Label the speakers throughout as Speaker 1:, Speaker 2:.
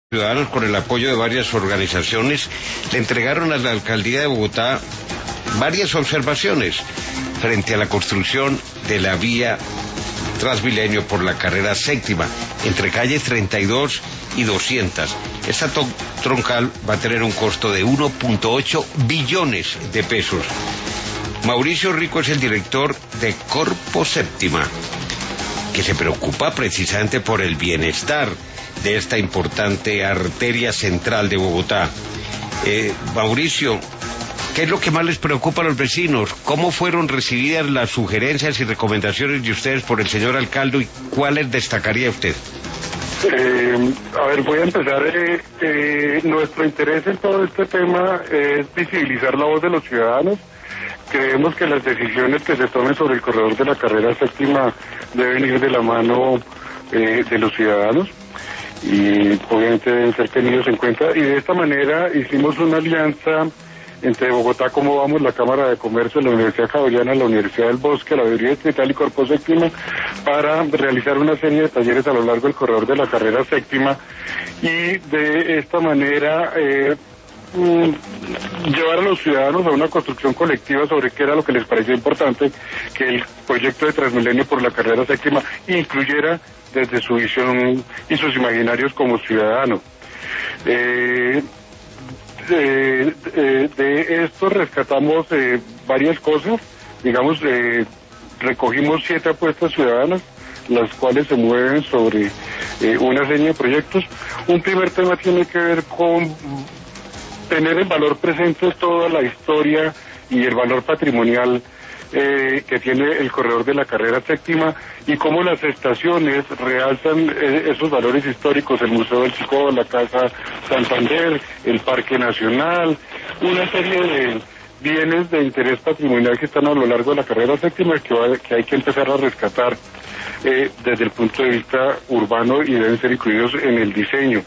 Speaker 1: Ciudadanos, con el apoyo de varias organizaciones, le entregaron a la alcaldía de Bogotá varias observaciones frente a la construcción de la vía Transmilenio por la carrera séptima, entre calles 32 y 200. Esta troncal va a tener un costo de 1.8 billones de pesos. Mauricio Rico es el director de Corpo Séptima, que se preocupa precisamente por el bienestar de esta importante arteria central de Bogotá. Mauricio, ¿qué es lo que más les preocupa a los vecinos? ¿Cómo fueron recibidas las sugerencias y recomendaciones de ustedes por el señor alcalde y cuáles destacaría usted?
Speaker 2: Voy a empezar. Nuestro interés en todo este tema es visibilizar la voz de los ciudadanos. Creemos que las decisiones que se tomen sobre el corredor de la carrera séptima deben ir de la mano de los ciudadanos y obviamente deben ser tenidos en cuenta, y de esta manera hicimos una alianza entre Bogotá Como Vamos, la Cámara de Comercio, la Universidad Javeriana, la Universidad del Bosque, la Veeduría Distrital y Corpo Séptima para realizar una serie de talleres a lo largo del corredor de la carrera séptima y de esta manera llevar a los ciudadanos a una construcción colectiva sobre qué era lo que les parecía importante que el proyecto de Transmilenio por la carrera séptima incluyera desde su visión y sus imaginarios como ciudadano. De esto rescatamos varias cosas, digamos, recogimos 7 apuestas ciudadanas, las cuales se mueven sobre una serie de proyectos. Un primer tema tiene que ver con tener en valor presente toda la historia y el valor patrimonial que tiene el corredor de la carrera séptima y cómo las estaciones realzan esos valores históricos, el Museo del Chicó, la Casa Santander, el Parque Nacional, una serie de bienes de interés patrimonial que están a lo largo de la carrera séptima que hay que empezar a rescatar desde el punto de vista urbano y deben ser incluidos en el diseño.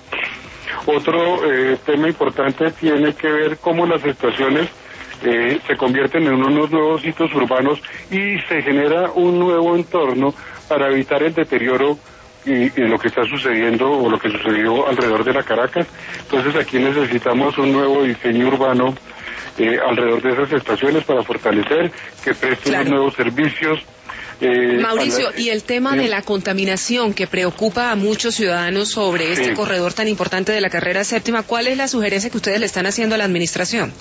Speaker 2: Otro tema importante tiene que ver cómo las estaciones se convierten en unos nuevos sitios urbanos y se genera un nuevo entorno para evitar el deterioro y lo que está sucediendo o lo que sucedió alrededor de la Caracas. Entonces aquí necesitamos un nuevo diseño urbano alrededor de esas estaciones para fortalecer, que presten los nuevos servicios.
Speaker 3: Mauricio, y el tema de la contaminación que preocupa a muchos ciudadanos sobre este corredor tan importante de la carrera séptima, ¿cuál es la sugerencia que ustedes le están haciendo a la administración?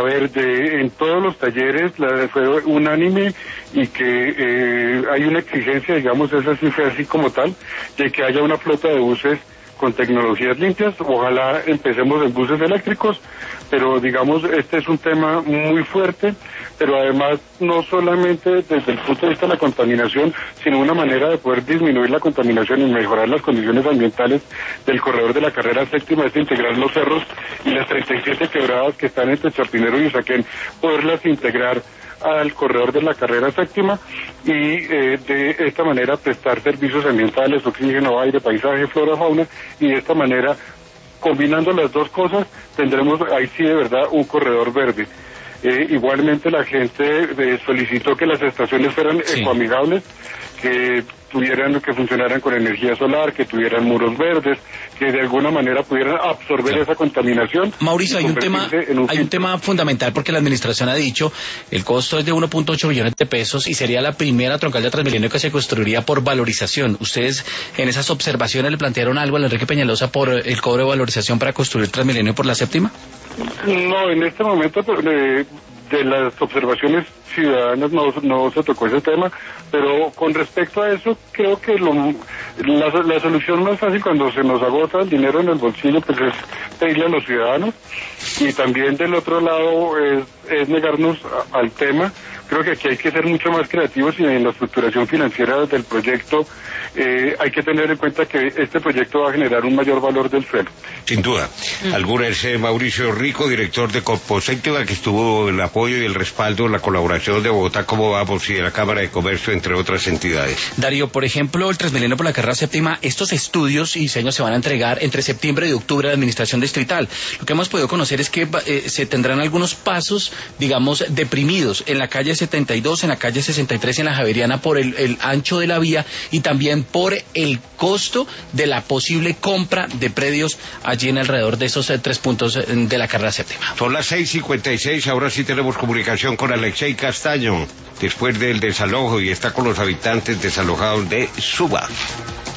Speaker 2: En todos los talleres fue unánime y que hay una exigencia, digamos, esa sí fue así como tal, de que haya una flota de buses con tecnologías limpias. Ojalá empecemos en buses eléctricos, pero digamos, este es un tema muy fuerte, pero además no solamente desde el punto de vista de la contaminación, sino una manera de poder disminuir la contaminación y mejorar las condiciones ambientales del corredor de la carrera séptima, es integrar los cerros y las 37 quebradas que están entre Chapinero y Usaquén, poderlas integrar al corredor de la carrera séptima y de esta manera prestar servicios ambientales, oxígeno, aire, paisaje, flora, fauna, y de esta manera, combinando las dos cosas, tendremos ahí sí de verdad un corredor verde. Igualmente la gente solicitó que las estaciones fueran ecoamigables, que funcionaran con energía solar, que tuvieran muros verdes, que de alguna manera pudieran absorber esa contaminación.
Speaker 4: Mauricio, hay un tema fundamental, porque la administración ha dicho el costo es de 1.8 billones de pesos y sería la primera troncal de Transmilenio que se construiría por valorización. ¿Ustedes en esas observaciones le plantearon algo a Enrique Peñalosa por el cobro de valorización para construir Transmilenio por la séptima?
Speaker 2: No, en este momento de las observaciones ciudadanas no se tocó ese tema, pero con respecto a eso creo que la solución más fácil cuando se nos agota el dinero en el bolsillo pues es pedirle a los ciudadanos, y también del otro lado es negarnos al tema. Creo que aquí hay que ser mucho más creativos y en la estructuración financiera del proyecto hay que tener en cuenta que este proyecto va a generar un mayor valor del suelo.
Speaker 1: Sin duda. Alguna es Mauricio Rico, director de Corpo Séptima, que estuvo el apoyo y el respaldo, la colaboración de Bogotá Como Vamos y de la Cámara de Comercio, entre otras entidades.
Speaker 4: Darío, por ejemplo, el Transmilenio por la carrera séptima, estos estudios y diseños se van a entregar entre septiembre y octubre a la administración distrital. Lo que hemos podido conocer es que se tendrán algunos pasos digamos, deprimidos en la calle 72, en la calle 63 y en la Javeriana por el ancho de la vía y también por el costo de la posible compra de predios allí en alrededor de esos 3 puntos de la carrera séptima.
Speaker 1: Son las 6:56, ahora sí tenemos comunicación con Alexei Castaño, después del desalojo, y está con los habitantes desalojados de Suba.